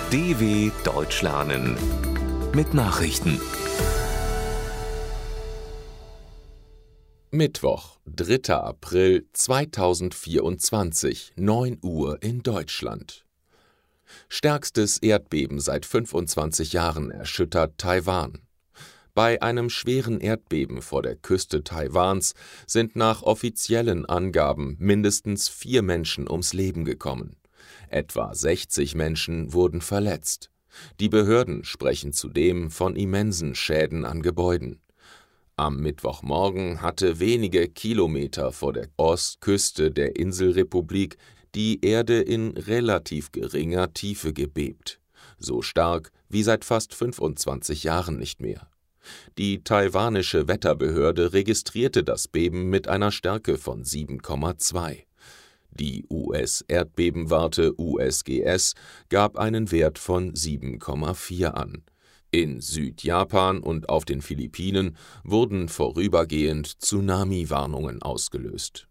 DW Deutsch lernen mit Nachrichten. Mittwoch, 3. April 2024, 9 Uhr in Deutschland. Stärkstes Erdbeben seit 25 Jahren erschüttert Taiwan. Bei einem schweren Erdbeben vor der Küste Taiwans sind nach offiziellen Angaben mindestens 4 Menschen ums Leben gekommen. Etwa 60 Menschen wurden verletzt. Die Behörden sprechen zudem von immensen Schäden an Gebäuden. Am Mittwochmorgen hatte wenige Kilometer vor der Ostküste der Inselrepublik die Erde in relativ geringer Tiefe gebebt. So stark wie seit fast 25 Jahren nicht mehr. Die taiwanische Wetterbehörde registrierte das Beben mit einer Stärke von 7,2. Die US-Erdbebenwarte USGS gab einen Wert von 7,4 an. In Südjapan und auf den Philippinen wurden vorübergehend Tsunami-Warnungen ausgelöst.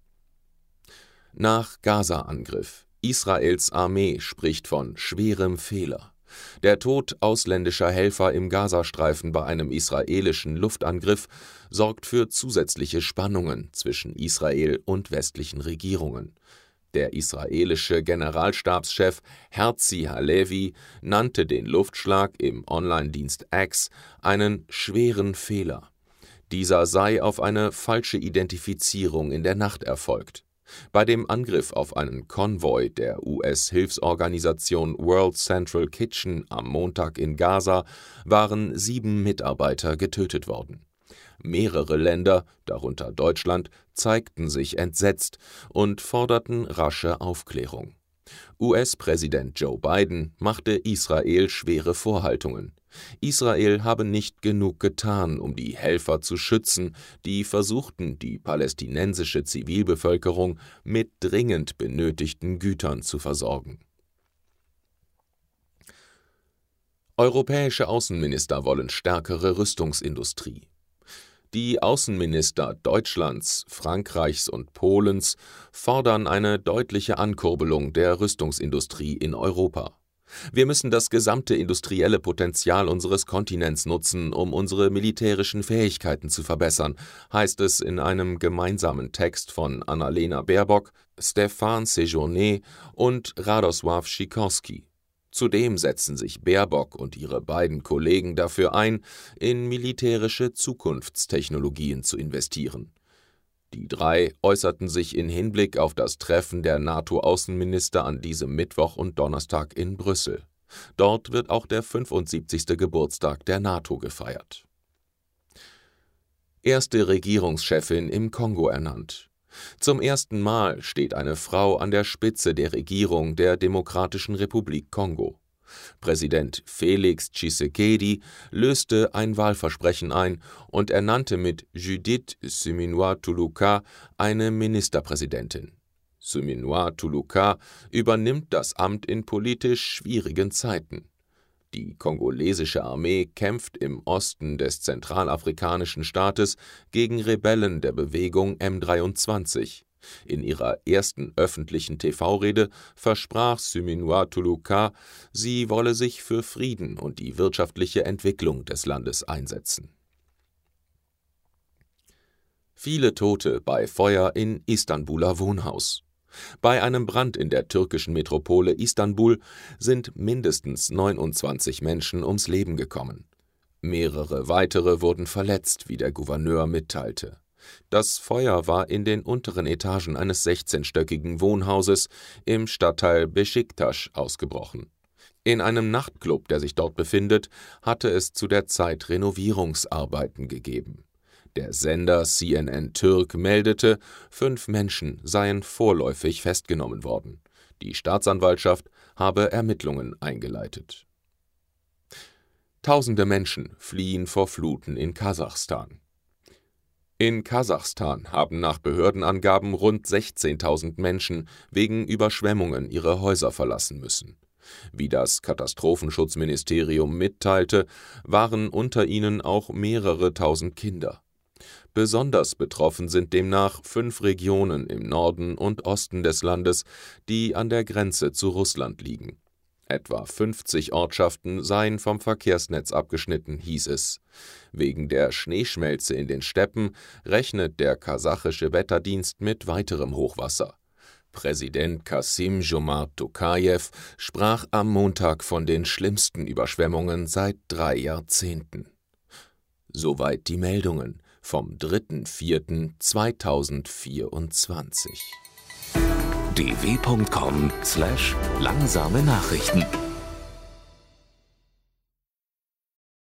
Nach Gaza-Angriff. Israels Armee spricht von schwerem Fehler. Der Tod ausländischer Helfer im Gazastreifen bei einem israelischen Luftangriff sorgt für zusätzliche Spannungen zwischen Israel und westlichen Regierungen. Der israelische Generalstabschef Herzi Halevi nannte den Luftschlag im Online-Dienst X einen schweren Fehler. Dieser sei auf eine falsche Identifizierung in der Nacht erfolgt. Bei dem Angriff auf einen Konvoi der US-Hilfsorganisation World Central Kitchen am Montag in Gaza waren 7 Mitarbeiter getötet worden. Mehrere Länder, darunter Deutschland, zeigten sich entsetzt und forderten rasche Aufklärung. US-Präsident Joe Biden machte Israel schwere Vorhaltungen. Israel habe nicht genug getan, um die Helfer zu schützen, die versuchten, die palästinensische Zivilbevölkerung mit dringend benötigten Gütern zu versorgen. Europäische Außenminister wollen stärkere Rüstungsindustrie. Die Außenminister Deutschlands, Frankreichs und Polens fordern eine deutliche Ankurbelung der Rüstungsindustrie in Europa. Wir müssen das gesamte industrielle Potenzial unseres Kontinents nutzen, um unsere militärischen Fähigkeiten zu verbessern, heißt es in einem gemeinsamen Text von Annalena Baerbock, Stéphane Séjourné und Radosław Sikorski. Zudem setzen sich Baerbock und ihre beiden Kollegen dafür ein, in militärische Zukunftstechnologien zu investieren. Die 3 äußerten sich in Hinblick auf das Treffen der NATO-Außenminister an diesem Mittwoch und Donnerstag in Brüssel. Dort wird auch der 75. Geburtstag der NATO gefeiert. Erste Regierungschefin im Kongo ernannt. Zum ersten Mal steht eine Frau an der Spitze der Regierung der Demokratischen Republik Kongo. Präsident Félix Tshisekedi löste ein Wahlversprechen ein und ernannte mit Judith Suminwa-Tuluka eine Ministerpräsidentin. Suminwa-Tuluka übernimmt das Amt in politisch schwierigen Zeiten. Die kongolesische Armee kämpft im Osten des zentralafrikanischen Staates gegen Rebellen der Bewegung M23. In ihrer ersten öffentlichen TV-Rede versprach Suminwa-Tuluka, sie wolle sich für Frieden und die wirtschaftliche Entwicklung des Landes einsetzen. Viele Tote bei Feuer in Istanbuler Wohnhaus. Bei einem Brand in der türkischen Metropole Istanbul sind mindestens 29 Menschen ums Leben gekommen. Mehrere weitere wurden verletzt, wie der Gouverneur mitteilte. Das Feuer war in den unteren Etagen eines 16-stöckigen Wohnhauses im Stadtteil Beşiktaş ausgebrochen. In einem Nachtclub, der sich dort befindet, hatte es zu der Zeit Renovierungsarbeiten gegeben. Der Sender CNN Türk meldete, 5 Menschen seien vorläufig festgenommen worden. Die Staatsanwaltschaft habe Ermittlungen eingeleitet. Tausende Menschen fliehen vor Fluten in Kasachstan. In Kasachstan haben nach Behördenangaben rund 16.000 Menschen wegen Überschwemmungen ihre Häuser verlassen müssen. Wie das Katastrophenschutzministerium mitteilte, waren unter ihnen auch mehrere tausend Kinder. Besonders betroffen sind demnach 5 Regionen im Norden und Osten des Landes, die an der Grenze zu Russland liegen. Etwa 50 Ortschaften seien vom Verkehrsnetz abgeschnitten, hieß es. Wegen der Schneeschmelze in den Steppen rechnet der kasachische Wetterdienst mit weiterem Hochwasser. Präsident Kassym-Jomart Tokajew sprach am Montag von den schlimmsten Überschwemmungen seit 3 Jahrzehnten. Soweit die Meldungen vom 3.4.2024. dw.com/langsame Nachrichten